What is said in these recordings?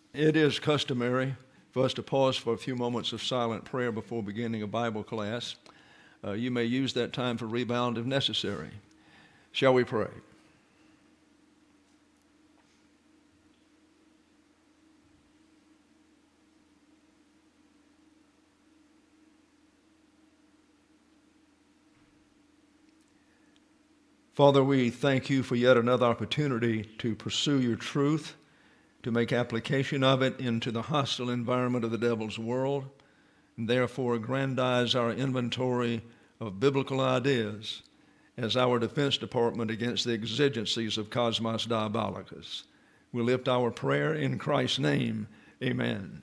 It is customary for us to pause for a few moments of silent prayer before beginning a Bible class. You may use that time for rebound if necessary. Shall we pray? Father, we thank you for yet another opportunity to pursue your truth, to make application of it into the hostile environment of the devil's world, and therefore aggrandize our inventory of biblical ideas as our Defense Department against the exigencies of Cosmos Diabolicus. We lift our prayer in Christ's name. Amen.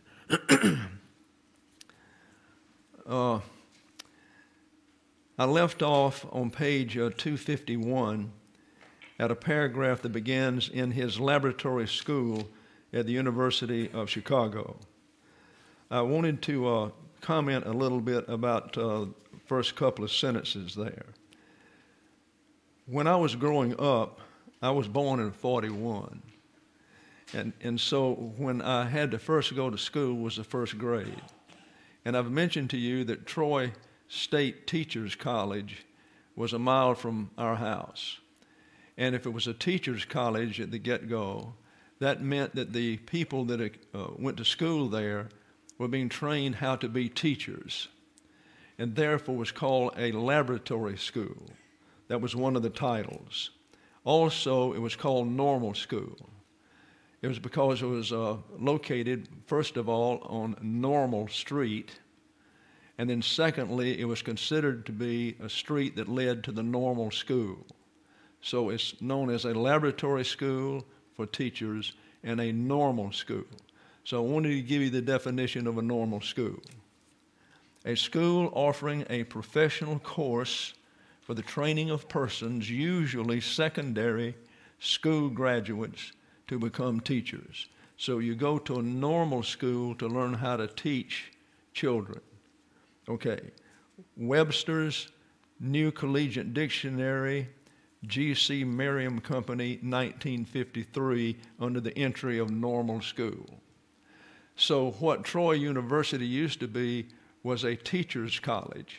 I left off on page 251 at a paragraph that begins in his laboratory school at the University of Chicago. I wanted to comment a little bit about the first couple of sentences there. When I was growing up, I was born in 41. And so when I had to first go to school was the first grade. And I've mentioned to you that Troy State Teachers College was a mile from our house. And if it was a teachers college at the get-go, that meant that the people that went to school there were being trained how to be teachers, and therefore was called a laboratory school. That was one of the titles. Also, it was called normal school. It was because it was located, first of all, on Normal Street, and then secondly, it was considered to be a street that led to the normal school. So it's known as a laboratory school for teachers and a normal school. So I wanted to give you the definition of a normal school. A school offering a professional course for the training of persons, usually secondary school graduates, to become teachers. So you go to a normal school to learn how to teach children. Okay, Webster's New Collegiate Dictionary, G.C. Merriam Company, 1953, under the entry of normal school. So what Troy University used to be was a teacher's college,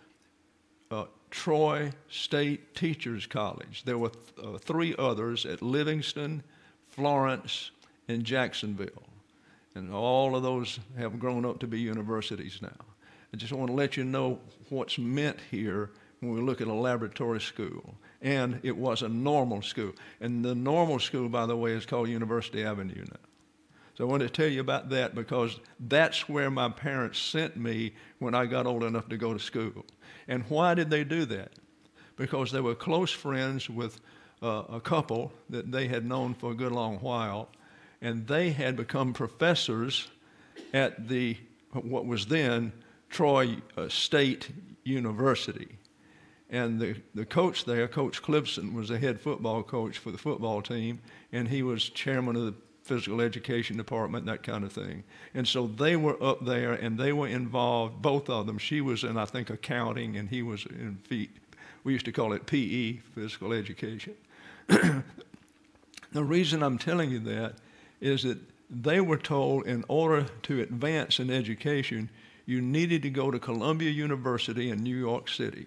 Troy State Teachers College. There were three others at Livingston, Florence, and Jacksonville. And all of those have grown up to be universities now. I just want to let you know what's meant here when we look at a laboratory school. And it was a normal school. And the normal school, by the way, is called University Avenue now. So I want to tell you about that because that's where my parents sent me when I got old enough to go to school. And why did they do that? Because they were close friends with a couple that they had known for a good long while, and they had become professors at what was then Troy State University. And the coach there, Coach Clipson, was the head football coach for the football team, and he was chairman of the physical education department, that kind of thing. And so they were up there, and they were involved, both of them. She was in, I think, accounting, and he was in we used to call it PE, physical education. The reason I'm telling you that is that they were told in order to advance in education, you needed to go to Columbia University in New York City.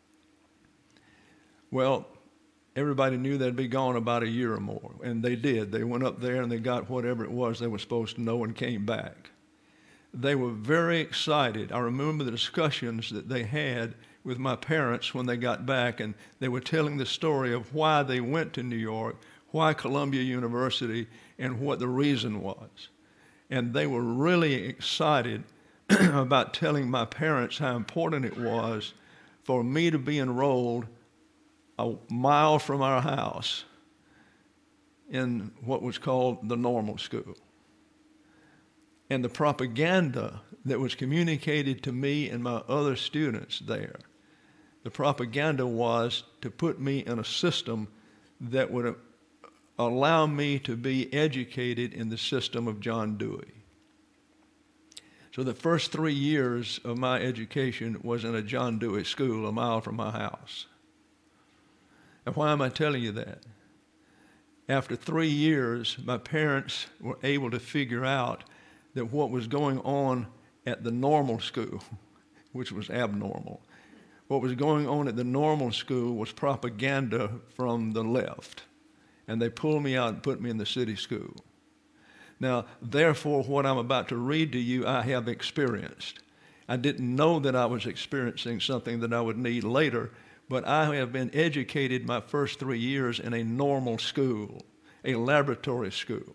Well, everybody knew they'd be gone about a year or more, and they did. They went up there and they got whatever it was they were supposed to know and came back. They were very excited. I remember the discussions that they had with my parents when they got back, and they were telling the story of why they went to New York, why Columbia University, and what the reason was. And they were really excited about telling my parents how important it was for me to be enrolled a mile from our house in what was called the normal school. And the propaganda that was communicated to me and my other students there, the propaganda was to put me in a system that would allow me to be educated in the system of John Dewey. So the first 3 years of my education was in a John Dewey school a mile from my house. And why am I telling you that? After 3 years, my parents were able to figure out that what was going on at the normal school, which was abnormal, what was going on at the normal school was propaganda from the left. And they pulled me out and put me in the city school. Now, therefore, what I'm about to read to you, I have experienced. I didn't know that I was experiencing something that I would need later, but I have been educated my first 3 years in a normal school, a laboratory school,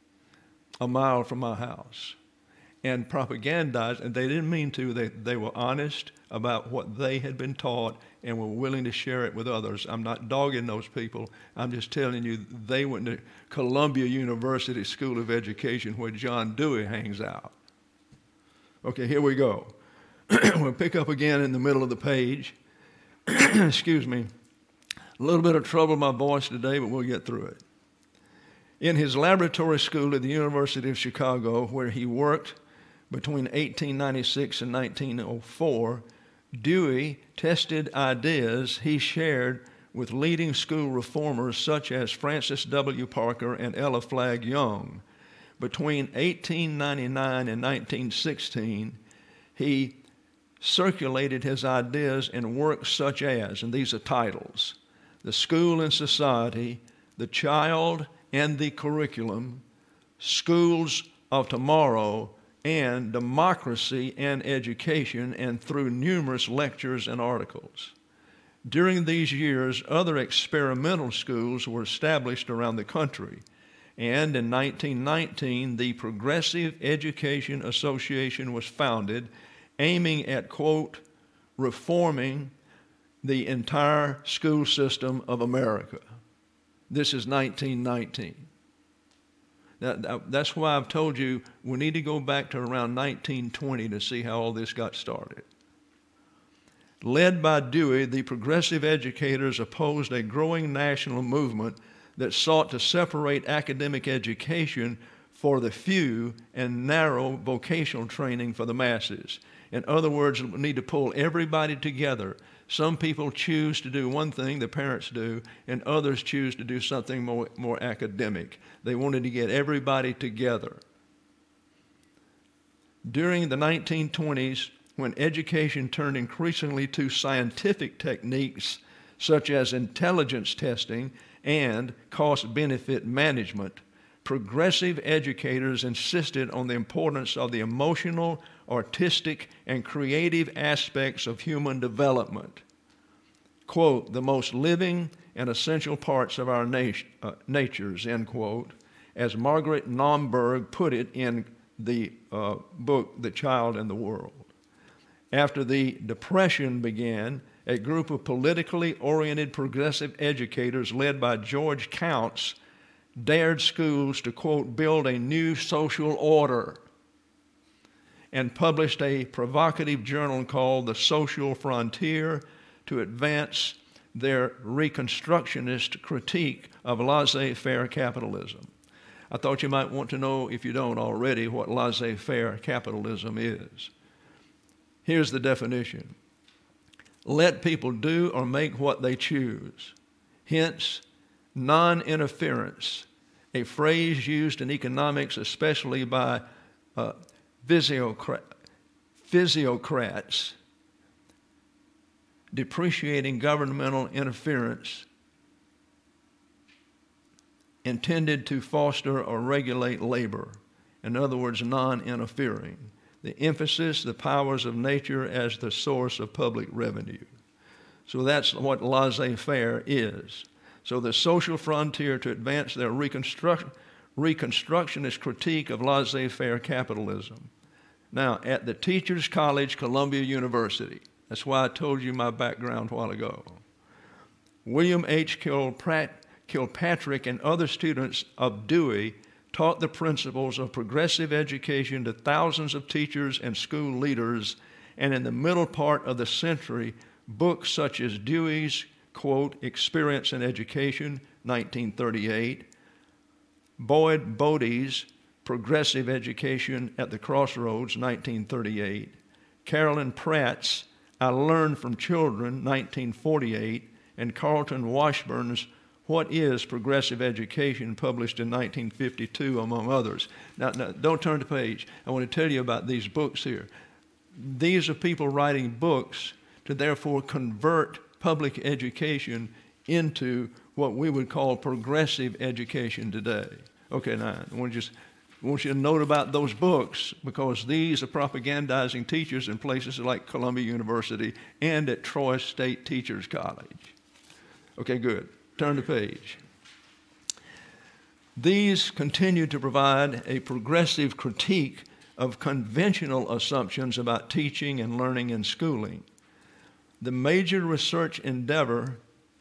a mile from my house, and propagandized, and they didn't mean to. They were honest about what they had been taught and were willing to share it with others. I'm not dogging those people. I'm just telling you they went to Columbia University School of Education where John Dewey hangs out. Okay, here we go. We'll pick up again in the middle of the page. Excuse me. A little bit of trouble with my voice today, but we'll get through it. In his laboratory school at the University of Chicago, where he worked between 1896 and 1904, Dewey tested ideas he shared with leading school reformers such as Francis W. Parker and Ella Flagg Young. Between 1899 and 1916, he circulated his ideas in works such as, and these are titles, The School and Society, The Child and the Curriculum, Schools of Tomorrow, and Democracy and Education, and through numerous lectures and articles. During these years, other experimental schools were established around the country, and in 1919, the Progressive Education Association was founded, aiming at, quote, reforming the entire school system of America. This is 1919. That's why I've told you we need to go back to around 1920 to see how all this got started. Led by Dewey, the progressive educators opposed a growing national movement that sought to separate academic education for the few and narrow vocational training for the masses. In other words, we need to pull everybody together. Some people choose to do one thing, the parents do, and others choose to do something more academic. They wanted to get everybody together. During the 1920s, when education turned increasingly to scientific techniques such as intelligence testing and cost-benefit management, progressive educators insisted on the importance of the emotional, artistic, and creative aspects of human development. Quote, the most living and essential parts of our natures, end quote, as Margaret Naumburg put it in the book, The Child and the World. After the Depression began, a group of politically oriented progressive educators led by George Counts dared schools to, quote, build a new social order, and published a provocative journal called The Social Frontier to advance their Reconstructionist critique of laissez-faire capitalism. I thought you might want to know, if you don't already, what laissez-faire capitalism is. Here's the definition. Let people do or make what they choose. Hence, non-interference, a phrase used in economics especially by physiocrats, depreciating governmental interference intended to foster or regulate labor. In other words, non-interfering. The emphasis, the powers of nature as the source of public revenue. So that's what laissez-faire is. So the social frontier to advance their Reconstructionist critique of laissez-faire capitalism. Now, at the Teachers College, Columbia University, that's why I told you my background a while ago, William H. Kilpatrick and other students of Dewey taught the principles of progressive education to thousands of teachers and school leaders, and in the middle part of the century, books such as Dewey's, quote, Experience in Education, 1938, Boyd Bodie's Progressive Education at the Crossroads, 1938, Carolyn Pratt's I Learned from Children, 1948, and Carlton Washburn's What is Progressive Education, published in 1952, among others. Now, don't turn the page. I want to tell you about these books here. These are people writing books to therefore convert public education into what we would call progressive education today. Okay, now, I want you to note about those books, because these are propagandizing teachers in places like Columbia University and at Troy State Teachers College. Okay, good. Turn the page. These continue to provide a progressive critique of conventional assumptions about teaching and learning and schooling. The major research endeavor,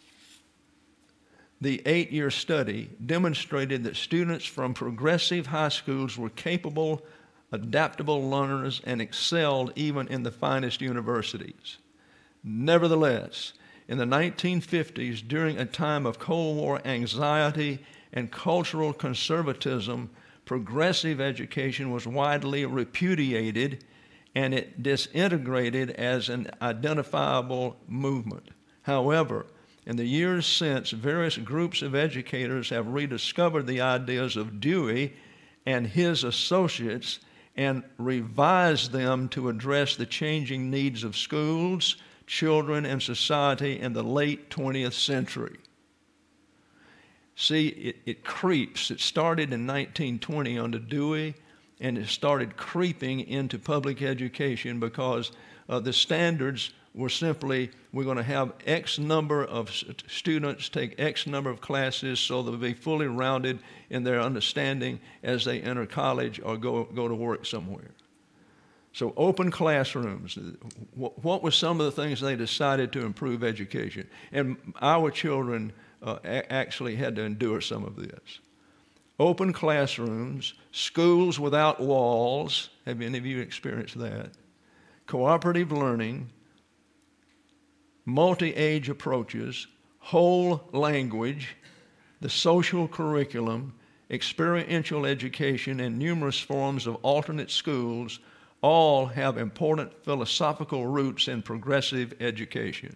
the 8-year study, demonstrated that students from progressive high schools were capable, adaptable learners and excelled even in the finest universities. Nevertheless, in the 1950s, during a time of Cold War anxiety and cultural conservatism, progressive education was widely repudiated, and it disintegrated as an identifiable movement. However, in the years since, various groups of educators have rediscovered the ideas of Dewey and his associates and revised them to address the changing needs of schools, children, and society in the late 20th century. See, it creeps. It started in 1920 under Dewey, and it started creeping into public education because the standards were simply, we're going to have X number of students take X number of classes so they'll be fully rounded in their understanding as they enter college or go to work somewhere. So open classrooms. What were some of the things they decided to improve education? And our children actually had to endure some of this. Open classrooms, schools without walls. Have any of you experienced that? Cooperative learning, multi-age approaches, whole language, the social curriculum, experiential education, and numerous forms of alternate schools all have important philosophical roots in progressive education.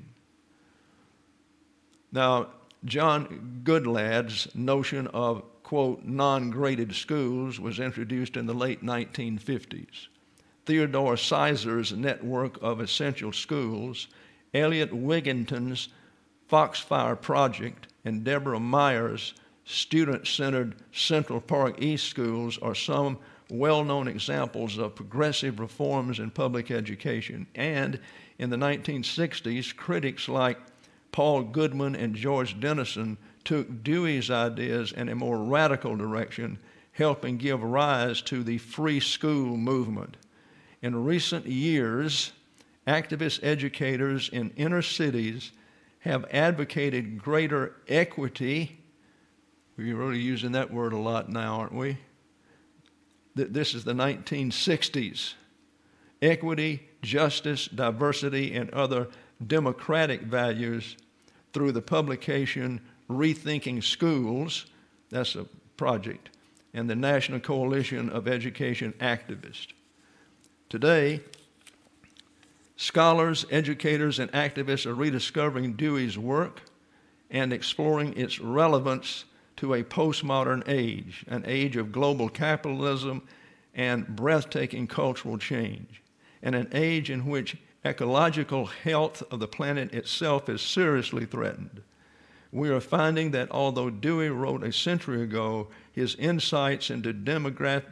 Now, John Goodlad's notion of, quote, non-graded schools was introduced in the late 1950s. Theodore Sizer's network of essential schools, Elliot Wigginton's Foxfire Project, and Deborah Meyer's student-centered Central Park East schools are some well-known examples of progressive reforms in public education. And in the 1960s, critics like Paul Goodman and George Dennison took Dewey's ideas in a more radical direction, helping give rise to the free school movement. In recent years, activist educators in inner cities have advocated greater equity. We're really using that word a lot now, aren't we? This is the 1960s. Equity, justice, diversity, and other democratic values through the publication Rethinking Schools, that's a project, and the National Coalition of Education Activists. Today, scholars, educators, and activists are rediscovering Dewey's work and exploring its relevance to a postmodern age, an age of global capitalism and breathtaking cultural change, and an age in which ecological health of the planet itself is seriously threatened. We are finding that although Dewey wrote a century ago, his insights into democratic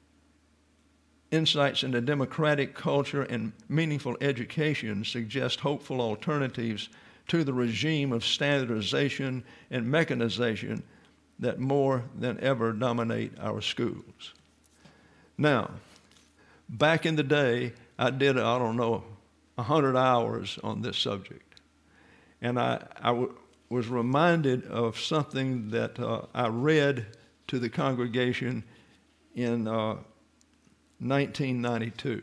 culture and meaningful education suggest hopeful alternatives to the regime of standardization and mechanization that more than ever dominate our schools. Now, back in the day, I did, 100 hours on this subject. And I was reminded of something that I read to the congregation in 1992.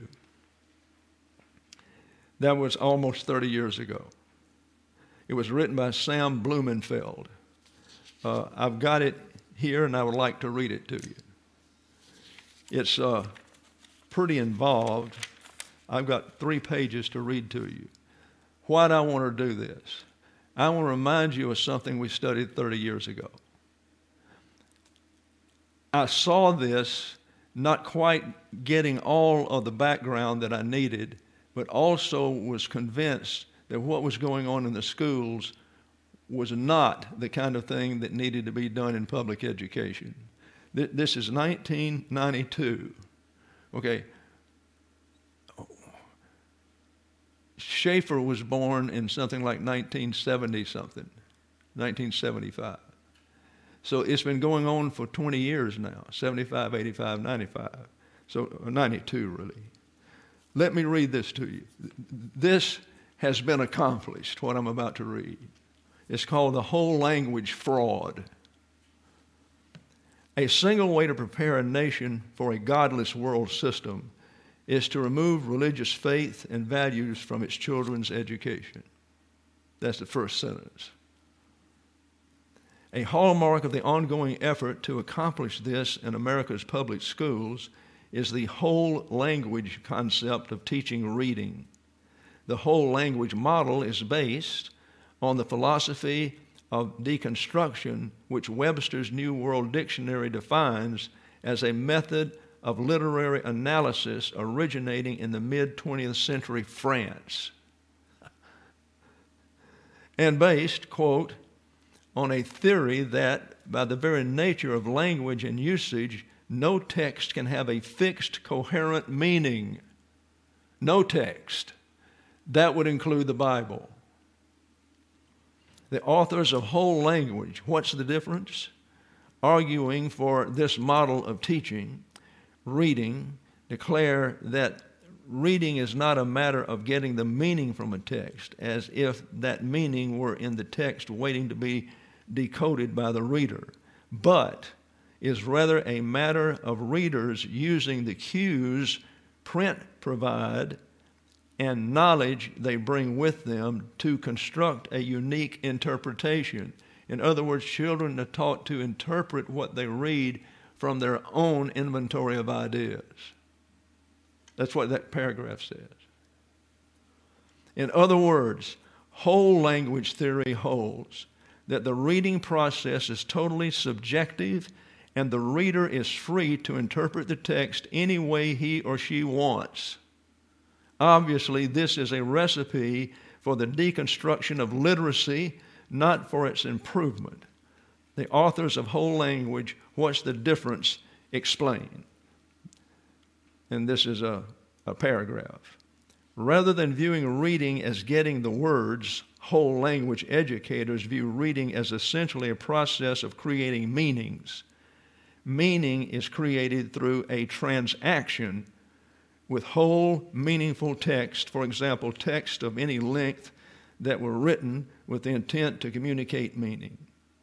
That was almost 30 years ago. It was written by Sam Blumenfeld. I've got it here, and I would like to read it to you. It's pretty involved. I've got 3 pages to read to you. Why do I want to do this? I want to remind you of something we studied 30 years ago. I saw this not quite getting all of the background that I needed, but also was convinced that what was going on in the schools was not the kind of thing that needed to be done in public education. This is 1992. Okay. Schaeffer was born in something like 1970-something, 1975. So it's been going on for 20 years now, 75, 85, 95. So 92, really. Let me read this to you. This has been accomplished, what I'm about to read. It's called the whole language fraud. A single way to prepare a nation for a godless world system is to remove religious faith and values from its children's education. That's the first sentence. A hallmark of the ongoing effort to accomplish this in America's public schools is the whole language concept of teaching reading. The whole language model is based on the philosophy of deconstruction, which Webster's New World Dictionary defines as a method of literary analysis originating in the mid-20th century France, and based, quote, on a theory that by the very nature of language and usage, no text can have a fixed, coherent meaning. No text. That would include the Bible. The authors of whole language, what's the difference? Arguing for this model of teaching, reading, declare that reading is not a matter of getting the meaning from a text, as if that meaning were in the text waiting to be decoded by the reader, but is rather a matter of readers using the cues print provide and knowledge they bring with them to construct a unique interpretation. In other words, children are taught to interpret what they read from their own inventory of ideas. That's what that paragraph says. In other words, whole language theory holds that the reading process is totally subjective and the reader is free to interpret the text any way he or she wants. Obviously, this is a recipe for the deconstruction of literacy, not for its improvement. The authors of whole language, what's the difference, explain. And this is a paragraph. Rather than viewing reading as getting the words, whole language educators view reading as essentially a process of creating meanings. Meaning is created through a transaction with whole, meaningful text, for example, text of any length that were written with the intent to communicate meaning.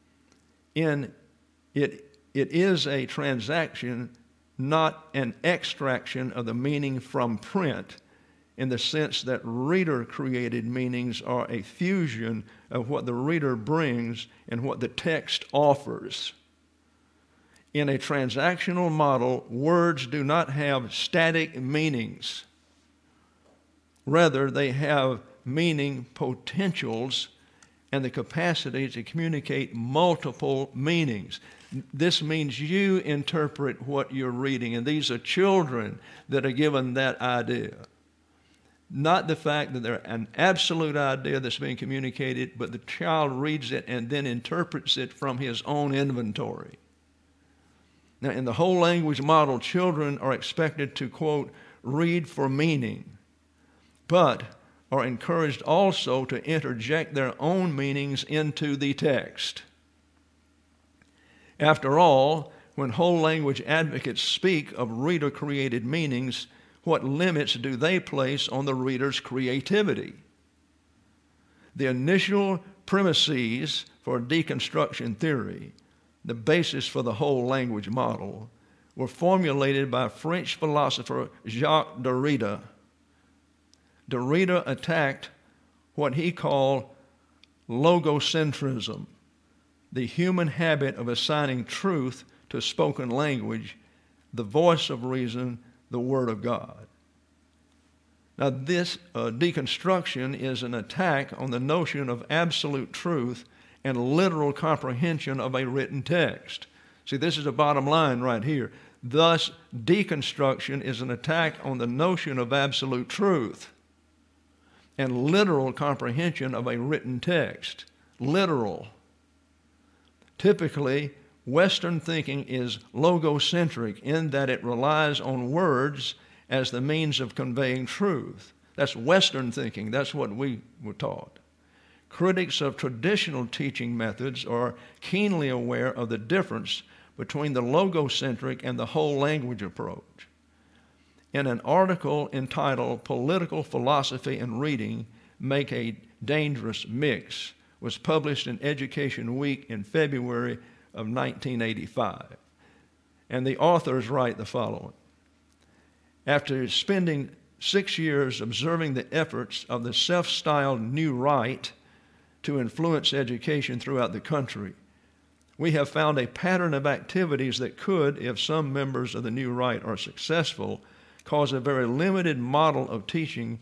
It is a transaction, not an extraction of the meaning from print, in the sense that reader-created meanings are a fusion of what the reader brings and what the text offers. In a transactional model, words do not have static meanings. Rather, they have meaning potentials and the capacity to communicate multiple meanings. This means you interpret what you're reading, and these are children that are given that idea. Not the fact that they're an absolute idea that's being communicated, but the child reads it and then interprets it from his own inventory. Now, in the whole language model, children are expected to, quote, read for meaning, but are encouraged also to interject their own meanings into the text. After all, when whole language advocates speak of reader-created meanings, what limits do they place on the reader's creativity? The initial premises for deconstruction theory, the basis for the whole language model, were formulated by French philosopher Jacques Derrida. Derrida attacked what he called logocentrism, the human habit of assigning truth to spoken language, the voice of reason, the Word of God. Now, this deconstruction is an attack on the notion of absolute truth and literal comprehension of a written text. See, this is the bottom line right here. Thus, deconstruction is an attack on the notion of absolute truth and literal comprehension of a written text. Literal. Typically, Western thinking is logocentric in that it relies on words as the means of conveying truth. That's Western thinking. That's what we were taught. Critics of traditional teaching methods are keenly aware of the difference between the logocentric and the whole language approach. In an article entitled Political Philosophy and Reading Make a Dangerous Mix, was published in Education Week in February of 1985. And the authors write the following. After spending 6 years observing the efforts of the self-styled New Right to influence education throughout the country, we have found a pattern of activities that could, if some members of the New Right are successful, cause a very limited model of teaching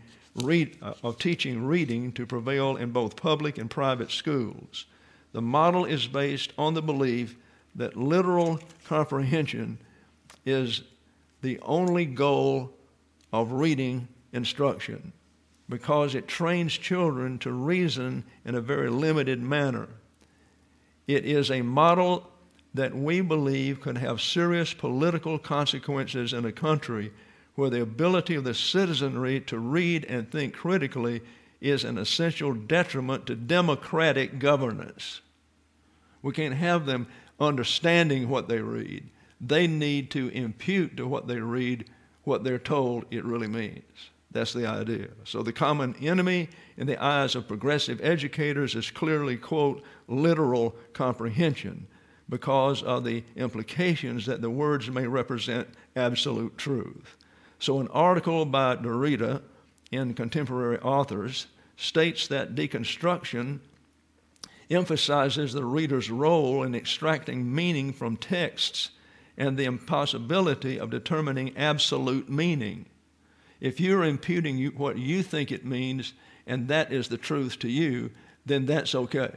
reading to prevail in both public and private schools. The model is based on the belief that literal comprehension is the only goal of reading instruction because it trains children to reason in a very limited manner. It is a model that we believe could have serious political consequences in a country where the ability of the citizenry to read and think critically is an essential detriment to democratic governance. We can't have them understanding what they read. They need to impute to what they read what they're told it really means. That's the idea. So the common enemy in the eyes of progressive educators is clearly, quote, literal comprehension because of the implications that the words may represent absolute truth. So an article by Derrida in Contemporary Authors states that deconstruction emphasizes the reader's role in extracting meaning from texts and the impossibility of determining absolute meaning. If you're imputing what you think it means and that is the truth to you, then that's okay.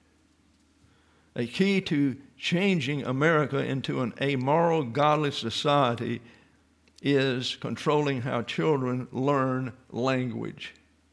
A key to changing America into an amoral, godless society is controlling how children learn language.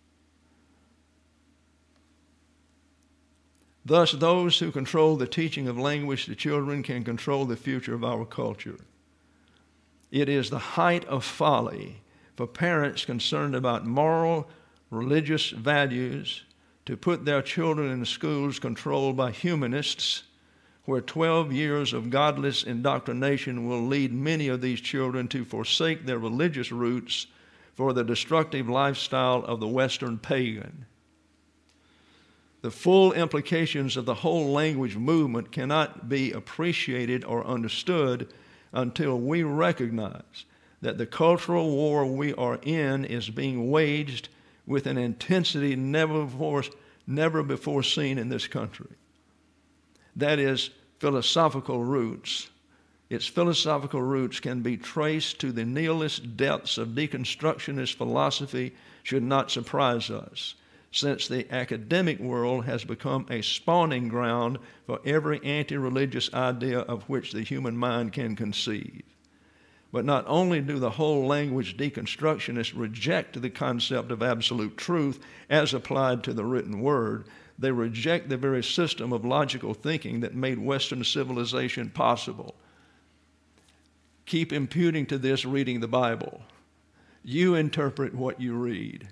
Thus, those who control the teaching of language to children can control the future of our culture. It is the height of folly for parents concerned about moral, religious values to put their children in schools controlled by humanists, where 12 years of godless indoctrination will lead many of these children to forsake their religious roots for the destructive lifestyle of the Western pagan. The full implications of the whole language movement cannot be appreciated or understood until we recognize that the cultural war we are in is being waged with an intensity never before seen in this country. That is philosophical roots. Its philosophical roots can be traced to the nihilist depths of deconstructionist philosophy should not surprise us, since the academic world has become a spawning ground for every anti-religious idea of which the human mind can conceive. But not only do the whole language deconstructionists reject the concept of absolute truth as applied to the written word, they reject the very system of logical thinking that made Western civilization possible. Keep imputing to this reading the Bible. You interpret what you read.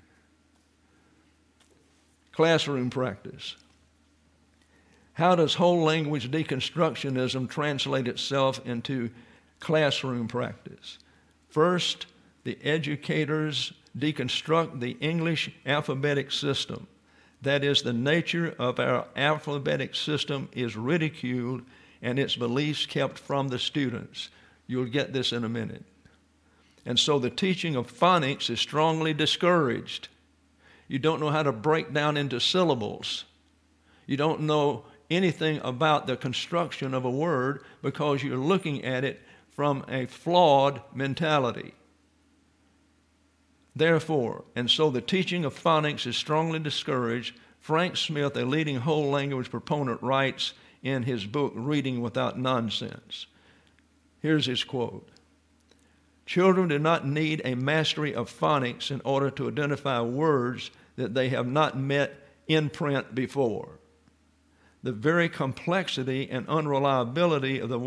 Classroom practice. How does whole language deconstructionism translate itself into classroom practice? First, the educators deconstruct the English alphabetic system. That is, the nature of our alphabetic system is ridiculed and its beliefs kept from the students. You'll get this in a minute. And so the teaching of phonics is strongly discouraged. You don't know how to break down into syllables. You don't know anything about the construction of a word because you're looking at it from a flawed mentality. Therefore, and so the teaching of phonics is strongly discouraged. Frank Smith, a leading whole language proponent, writes in his book, Reading Without Nonsense. Here's his quote. Children do not need a mastery of phonics in order to identify words that they have not met in print before. The very complexity and unreliability of the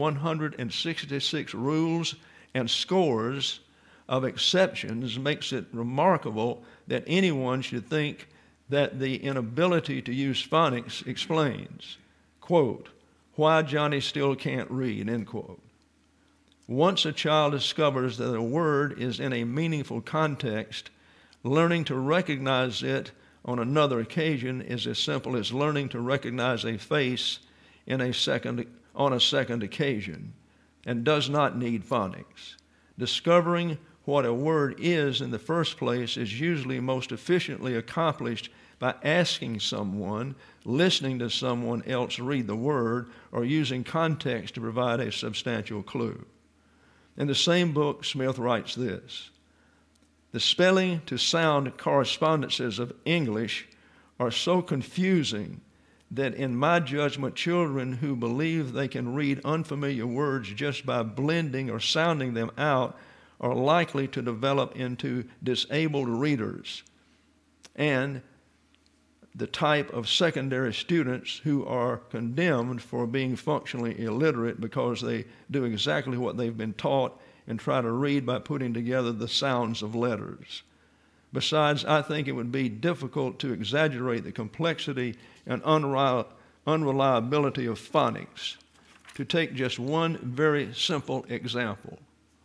166 rules and scores of exceptions makes it remarkable that anyone should think that the inability to use phonics explains, quote, why Johnny still can't read, end quote. Once a child discovers that a word is in a meaningful context, learning to recognize it on another occasion is as simple as learning to recognize a face on a second occasion, and does not need phonics. Discovering what a word is in the first place is usually most efficiently accomplished by asking someone, listening to someone else read the word, or using context to provide a substantial clue. In the same book, Smith writes this: the spelling to sound correspondences of English are so confusing that in my judgment, children who believe they can read unfamiliar words just by blending or sounding them out are likely to develop into disabled readers, and the type of secondary students who are condemned for being functionally illiterate because they do exactly what they've been taught and try to read by putting together the sounds of letters. Besides, I think it would be difficult to exaggerate the complexity and unreliability of phonics. To take just one very simple example,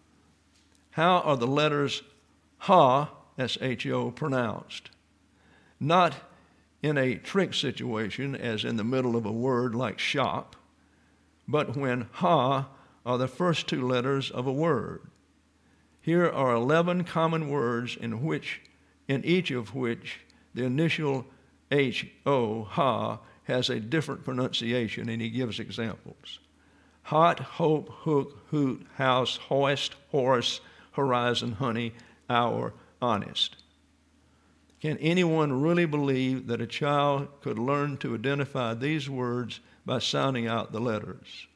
how are the letters ha, S-H-O, pronounced? Not in a trick situation, as in the middle of a word like shop, but when ha are the first two letters of a word. Here are 11 common words in each of which the initial H-O, ha, has a different pronunciation, and he gives examples. Hot, hope, hook, hoot, house, hoist, horse, horizon, honey, hour, honest. Can anyone really believe that a child could learn to identify these words by sounding out the letters?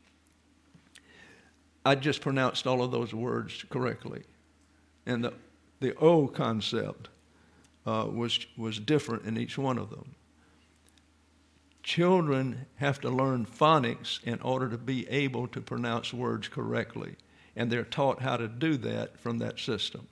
I just pronounced all of those words correctly. And the O concept was different in each one of them. Children have to learn phonics in order to be able to pronounce words correctly, and they're taught how to do that from that system.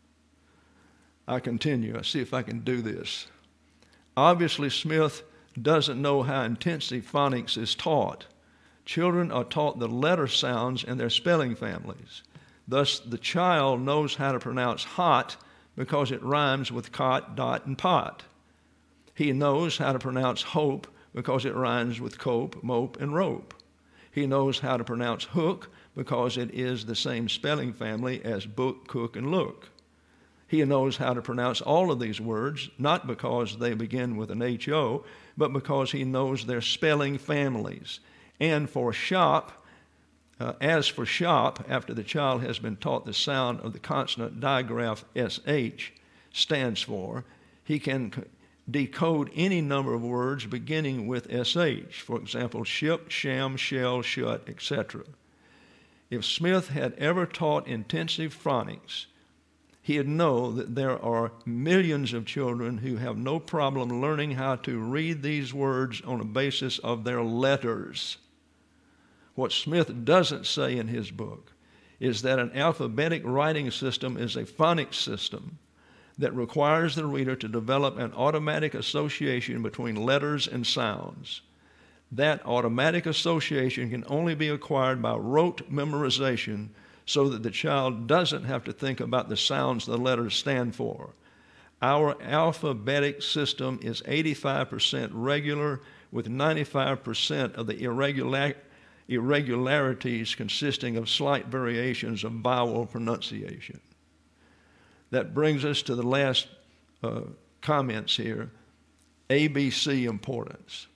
I continue. I see if I can do this. Obviously, Smith doesn't know how intensive phonics is taught. Children are taught the letter sounds in their spelling families. Thus, the child knows how to pronounce hot because it rhymes with cot, dot, and pot. He knows how to pronounce hope because it rhymes with cope, mope, and rope. He knows how to pronounce hook because it is the same spelling family as book, cook, and look. He knows how to pronounce all of these words, not because they begin with an H-O, but because he knows their spelling families. And for shop, as for shop, after the child has been taught the sound of the consonant digraph SH stands for, he can decode any number of words beginning with SH. For example, ship, sham, shell, shut, etc. If Smith had ever taught intensive phonics, he'd know that there are millions of children who have no problem learning how to read these words on a basis of their letters. What Smith doesn't say in his book is that an alphabetic writing system is a phonics system that requires the reader to develop an automatic association between letters and sounds. That automatic association can only be acquired by rote memorization so that the child doesn't have to think about the sounds the letters stand for. Our alphabetic system is 85% regular, with 95% of the irregularities consisting of slight variations of vowel pronunciation. That brings us to the last comments here, ABC importance.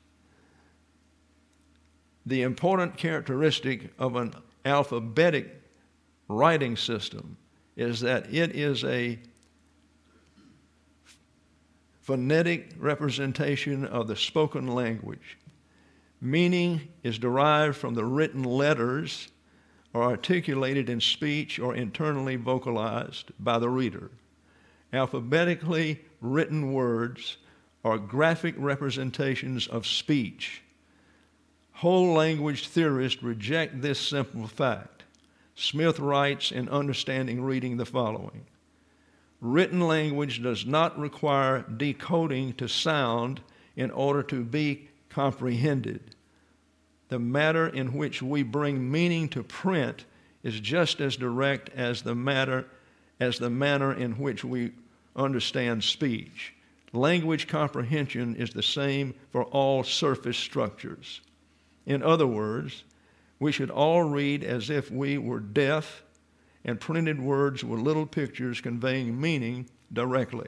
The important characteristic of an alphabetic writing system is that it is a phonetic representation of the spoken language. Meaning is derived from the written letters or articulated in speech or internally vocalized by the reader. Alphabetically written words are graphic representations of speech. Whole language theorists reject this simple fact. Smith writes in Understanding Reading the following: written language does not require decoding to sound in order to be comprehended. The manner in which we bring meaning to print is just as direct as the manner in which we understand speech. Language comprehension is the same for all surface structures. In other words, we should all read as if we were deaf, and printed words were little pictures conveying meaning directly.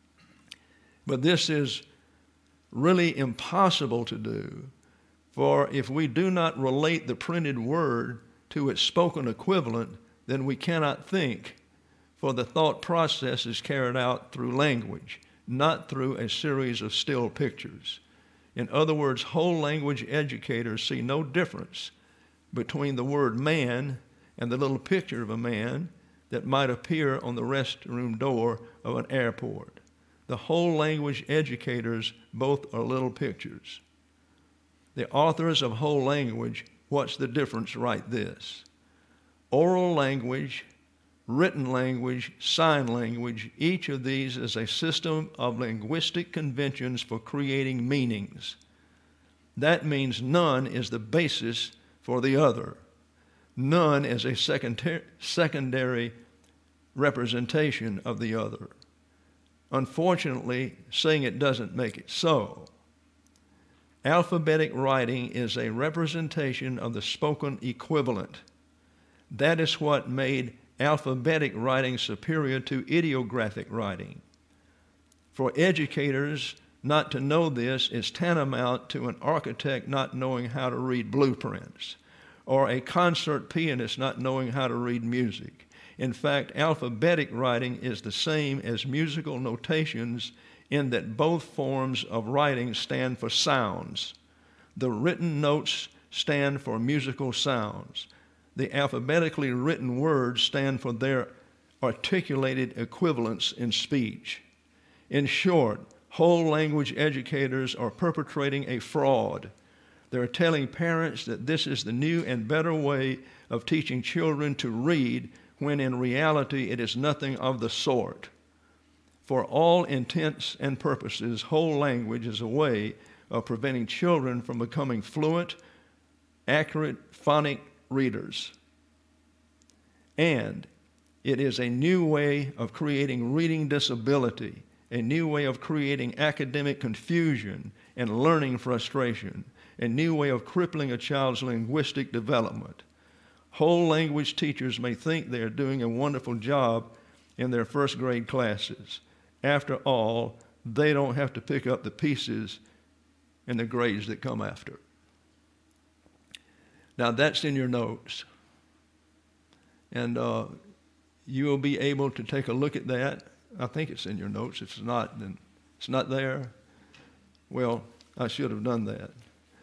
But this is really impossible to do, for if we do not relate the printed word to its spoken equivalent, then we cannot think, for the thought process is carried out through language, not through a series of still pictures. In other words, whole language educators see no difference between the word man and the little picture of a man that might appear on the restroom door of an airport. The whole language educators both are little pictures. The authors of whole language, what's the difference? Write this: oral language, written language, sign language, each of these is a system of linguistic conventions for creating meanings. That means none is the basis for the other. None is a secondary representation of the other. Unfortunately, saying it doesn't make it so. Alphabetic writing is a representation of the spoken equivalent. That is what made alphabetic writing superior to ideographic writing. For educators not to know this is tantamount to an architect not knowing how to read blueprints, or a concert pianist not knowing how to read music. In fact, alphabetic writing is the same as musical notations in that both forms of writing stand for sounds. The written notes stand for musical sounds. The alphabetically written words stand for their articulated equivalents in speech. In short, whole language educators are perpetrating a fraud. They're telling parents that this is the new and better way of teaching children to read, when in reality it is nothing of the sort. For all intents and purposes, whole language is a way of preventing children from becoming fluent, accurate, phonic readers. And it is a new way of creating reading disability, a new way of creating academic confusion and learning frustration, a new way of crippling a child's linguistic development. Whole language teachers may think they are doing a wonderful job in their first grade classes. After all, they don't have to pick up the pieces in the grades that come after. Now that's in your notes. And you will be able to take a look at that. I think it's in your notes. If it's not, then it's not there. Well, I should have done that.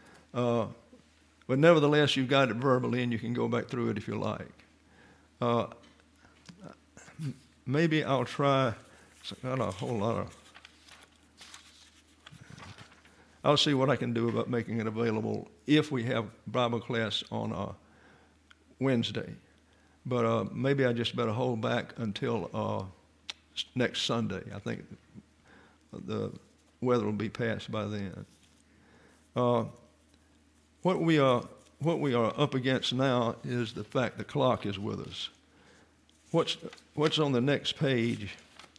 But nevertheless, you've got it verbally, and you can go back through it if you like. Maybe I'll try. Not a whole lot of. I'll see what I can do about making it available if we have Bible class on Wednesday. But maybe I just better hold back until next Sunday. I think the weather will be passed by then. What we are up against now is the fact the clock is with us. What's on the next page?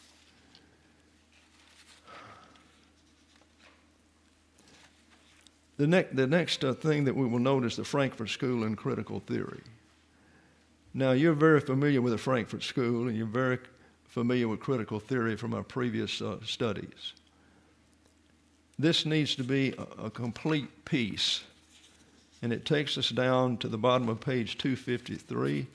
The next thing that we will note is the Frankfurt School in Critical Theory. Now, you're very familiar with the Frankfurt School, and you're very familiar with critical theory from our previous studies. This needs to be a complete piece, and it takes us down to the bottom of page 253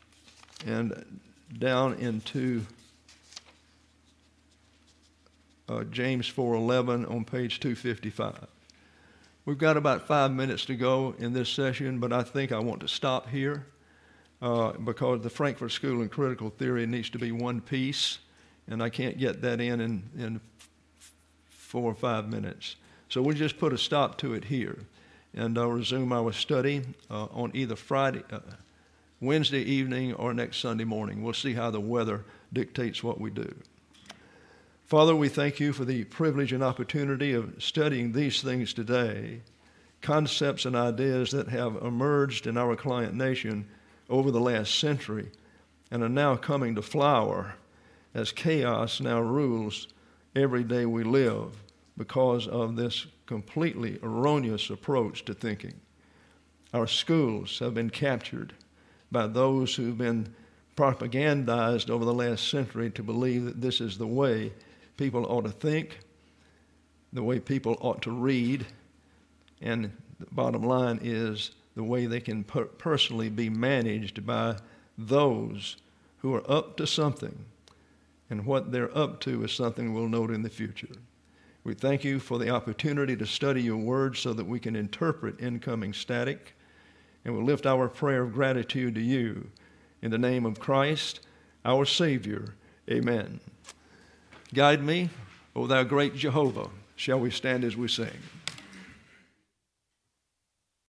and down into James 4:11 on page 255. We've got about 5 minutes to go in this session, but I think I want to stop here because the Frankfurt School in Critical Theory needs to be one piece, and I can't get that in 4 or 5 minutes. So we'll just put a stop to it here, and I'll resume our study on either Wednesday evening or next Sunday morning. We'll see how the weather dictates what we do. Father, we thank you for the privilege and opportunity of studying these things today, concepts and ideas that have emerged in our client nation over the last century and are now coming to flower as chaos now rules every day we live because of this completely erroneous approach to thinking. Our schools have been captured by those who've been propagandized over the last century to believe that this is the way people ought to think, the way people ought to read, and the bottom line is the way they can personally be managed by those who are up to something, and what they're up to is something we'll note in the future. We thank you for the opportunity to study your word so that we can interpret incoming static, and we'll lift our prayer of gratitude to you. In the name of Christ, our Savior, amen. Guide me, O thou great Jehovah. Shall we stand as we sing?